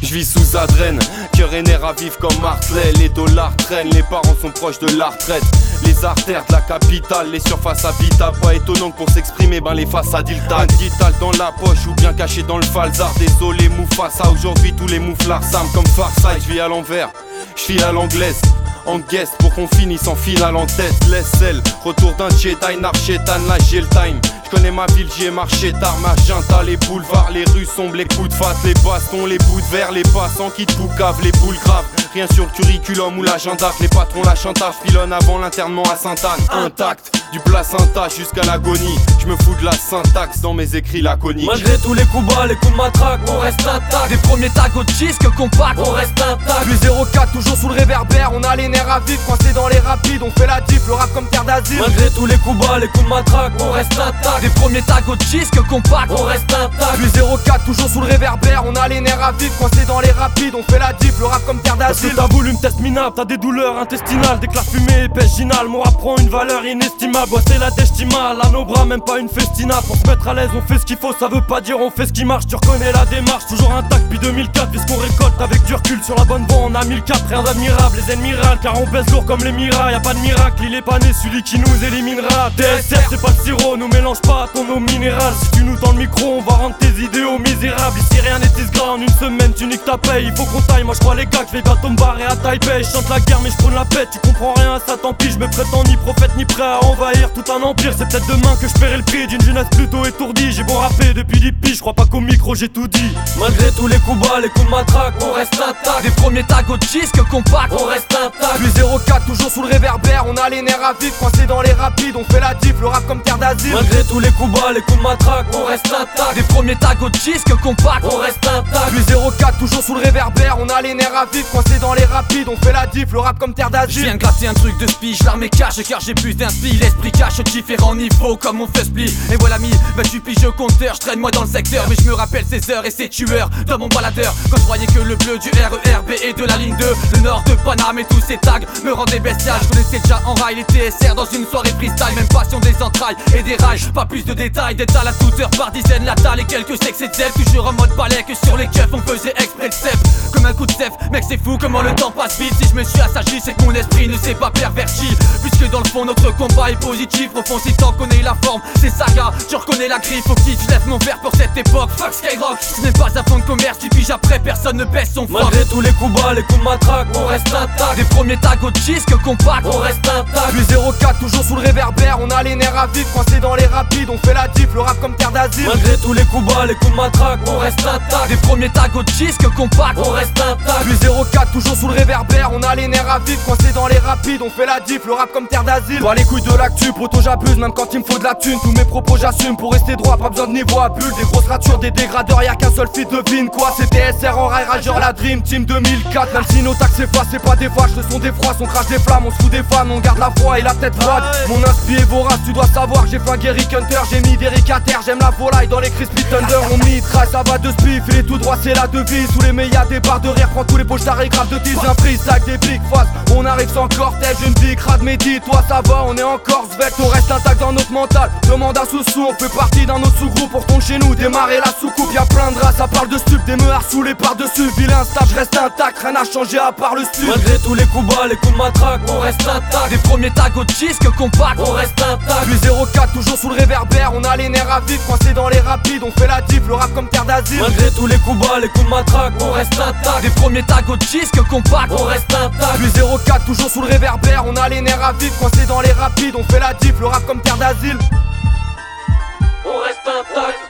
Je vis sous adrène, cœur et nerfs à vivre comme Martley. Les dollars traînent, les parents sont proches de la retraite. Les artères de la capitale, les surfaces habitables. Pas étonnant que pour s'exprimer, les façades ils tannent. Digital dans la poche ou bien caché dans le falzar. Désolé Mufasa, aujourd'hui tous les mouflards s'arment comme Farsight. Je vis à l'envers, je file à l'anglaise. En guest pour qu'on finisse en finale en tête. Laisse-elle, retour d'un Jedi, Narchetan, là j'ai le time. Je connais ma ville, j'y ai marché tard. Magenta, les boulevards, les rues sombres, les coups de face, les bastons, les bouts de verre, les passants qui te boucavent, les boules graves. Rien sur le curriculum ou l'agenda, les patrons la chantage filonnent avant l'internement à Sainte-Anne. Intact, du placenta jusqu'à l'agonie. Je me fous de la syntaxe dans mes écrits laconiques. Malgré tous les coups bas, les coups de matraque, on reste intact. Des premiers tags au disque compact, on reste intact. Plus 04, toujours sous le réverbère. On a les nerfs à vif, coincés dans les rapides. On fait la diff, le rap comme terre d'asile. Malgré tous les coups bas, les coups de matraque, on reste intact. Des premiers tags au disque compact, on reste intact. Plus 04, toujours sous le réverbère. On a les nerfs à vif, coincés dans les rapides. On fait la diff, le rap comme terre d'asile. Parce que t'as voulu me test minable, t'as des douleurs intestinales, des classes fumées, épaisse ginale. Mon rap prend une valeur inestimable. Ouais, c'est la destimale, à nos bras, même pas une festina. Pour se mettre à l'aise, on fait ce qu'il faut, ça veut pas dire on fait ce qui marche. Tu reconnais la démarche, toujours intact depuis 2004. Puisqu'on récolte avec du recul sur la bonne voie, on a 1004. Rien d'admirable, les ennemis râlent, car on pèse lourd comme les miracles. Y'a pas de miracle, il est pas né celui qui nous éliminera. TSR, c'est pas le sirop, nous mélange pas à ton eau minérale. Si tu nous tends le micro, on va rendre tes idéaux misérables. Ici rien n'est gras, en une semaine tu niques ta paye. Il faut qu'on taille, moi je crois les gars que je vais bientôt me barrer à Taipei. Je chante la guerre mais je prône la paix, tu comprends rien, ça tant pis. Je me prétends ni prophète ni prêt à envahir tout un empire. C'est peut-être demain que je paierai le prix d'une jeunesse plutôt étourdie. J'ai beau rapper depuis 10 piges, je crois pas qu'au micro j'ai tout dit. Malgré tous les coups bas, les coups de matraque, on reste intact. Des premiers tags au disque compact, on reste intact. Plus 04, toujours sous le réverbère. On a les nerfs à vif, coincés dans les rapides. On fait la diff, le rap comme terre d'asile. Malgré tous les coups bas, les coups de matraque, on reste intact. Des premiers tags au disque compact, on reste intact. Plus 04, toujours sous le réverbère. On a les nerfs à vif, coincés dans les rapides. On fait la diff, le rap comme terre d'asile. Je viens gratter un truc de speech, l'armée cache car j'ai plus d'inspi. L'esprit cache différents niveaux comme mon fait split. Et voilà mi, je suis pige compteur, je traîne moi dans le secteur. Mais je me rappelle ces heures et ces tueurs dans mon baladeur. Quand je voyais que le bleu du RERB et de la ligne 2, le nord de Paname et tous ces tags me rendaient bestial. Je connaissais déjà en rail les TSR dans une soirée freestyle. Même passion des entrailles et des rails, pas plus de détails. D'étal à toute heure par dizaines, la talle et quelques sexes et de zèbres. Toujours en mode balai que sur les keufs on faisait exprès de cef. Comme un coup de cef, mec c'est fou comment le temps passe vite. Si je me suis assagi c'est que mon esprit ne s'est pas perverti. Puisque dans le fond notre combat est positif. Au fond si t'en connais la forme, c'est saga, tu reconnais la griffe. Au petit je lève mon verre pour cette époque. Fuck Skyrock, ce n'est pas un fond de commerce. Tu piges après personne ne baisse son froc. Malgré tous les coups bas, les coups de matraque, on reste intact. Des premiers tags au disque compact, on reste intact. Plus 04, toujours sous le réverbère. On a les nerfs à vif, coincés dans les rapides. On fait la diff, le rap comme terre d'asile. Malgré tous les coups bas, les coups de matraque, on reste intact. Des premiers tags au disque compact, on reste intact. Plus 04, toujours sous le réverbère. On a les nerfs à vif, coincés dans les rapides. On fait la diff, le rap comme terre d'asile. Pas les couilles de l'actu, poto j'abuse, même quand il me faut de la thune. Tous mes propos j'assume, pour rester droit, pas besoin de niveau à bulle. Des grosses ratures, des dégradeurs, y'a qu'un seul feat, devine quoi. C'est TSR en rail, rageur, la Dream Team 2004. Même si nos taxes effacent, c'est pas des vaches, le son des froids, on crache des flammes, on se fout des femmes, on garde la foi et la tête froide. Mon inspi est vorace, tu dois savoir que j'ai flingué Rick Hunter, j'ai mis des Rick à terre, j'aime la volaille dans les Crispy Thunder. On mitraille, ça va de spiff, et tout droit c'est la devise. Sous les médias, des barres de rire, prends tous les poches d'arrêt, grave de 10, un freestyle avec des big faces. On arrive sans cortège, une vie crade, mais dis-toi ça va, on est encore svelte, on reste intact dans notre mental. Demande à Soussou, on fait partie d'un autre sous-groupe, pour ton chez nous, démarrer la soucoupe, y'a plein de rats, ça parle de stup, des meurs sous les par-dessus, vilain stage, je reste intact, rien n'a changé à part le stup. Malgré tous les coups bas, les coups de matraque, on reste intact. Des premiers tags au disque compact, on reste intact. Plus 04, toujours sous le réverbère, on a les nerfs à vif, coincés dans les rapides, on fait la diff, le rap comme terre d'asile. Malgré tous les coups bas, les coups de matraque, on reste intact. Des premiers tags au disque compact, on reste intact. Plus 04, toujours sous le réverbère, on a les nerfs à vif, coincés dans les rapides, on fait la diff, le rap comme terre d'asile. On reste intact.